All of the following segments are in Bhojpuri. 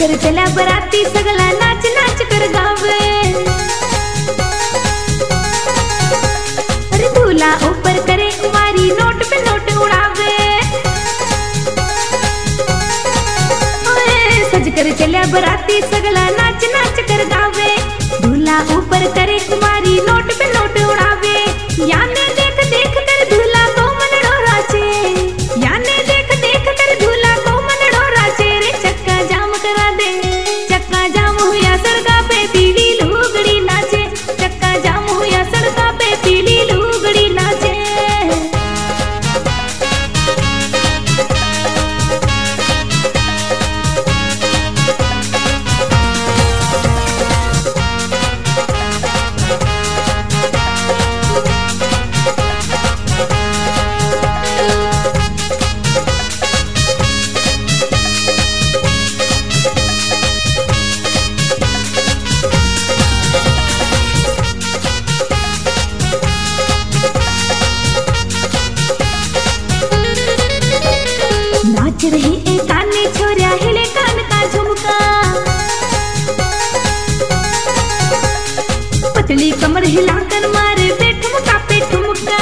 कर चला बराती सगला नाच नाच कर गावे। अरे दूल्हा ऊपर करे कुमारी नोट पे नोट उड़ावे। सज कर चला बराती सगला नाच नाच कर गावे। दूल्हा ऊपर करे कुमारी नोट पे नोट उड़ावे। याने देख देख कर दूल्हा को मन डोराचे। याने देख देख कर दूल्हा को मन डोराचे। रे चक्का जाम करा दे, चक्का जाम हुआ सड़का पे पीली लुगड़ी नाचे। चक्का जाम हुआ सड़का पे पीली लुगड़ी नाचे। नाच रही एक काने छोरिया हिले कान का झुमका। पतली कमर हिलाकर मारे पे ठुमका पे ठुमका।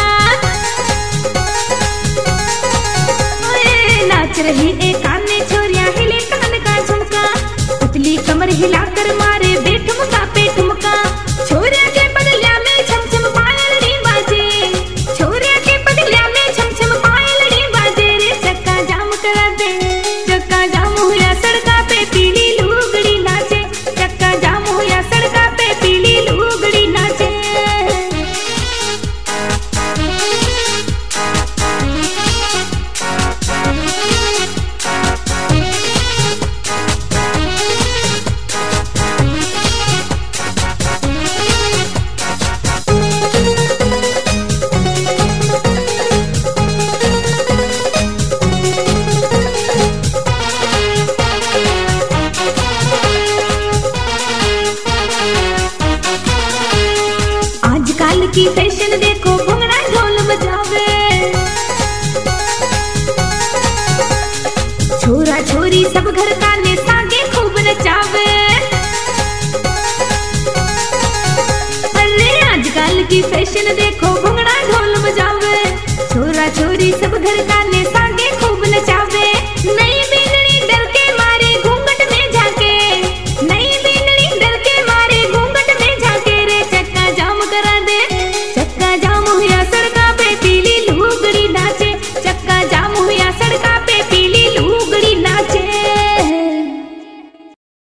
नाच रही एक काने छोरिया हिले कान का झुमका। पतली कमर हिलाकर मारे पे ठुमका पे ठुमका। छोरिया के बदलिया में छम छम पायल नी बाजे। छोरिया के बदलिया में छम छम पायल नी बाजे। रे चक्का जाम करा दे, चक्का जाम हुआ सड़का पे पीली लुगड़ी नाचे। चक्का जाम हुआ सड़का पे पीली लुगड़ी नाचे। आजकल की फैशन देखो भंगड़ा ढोल बजावे। छोरा छोरी सब घर काने सागे खूब नचावे। अरे आजकल की फैशन देखो भंगड़ा ढोल बजावे। छोरा छोरी सब घर काने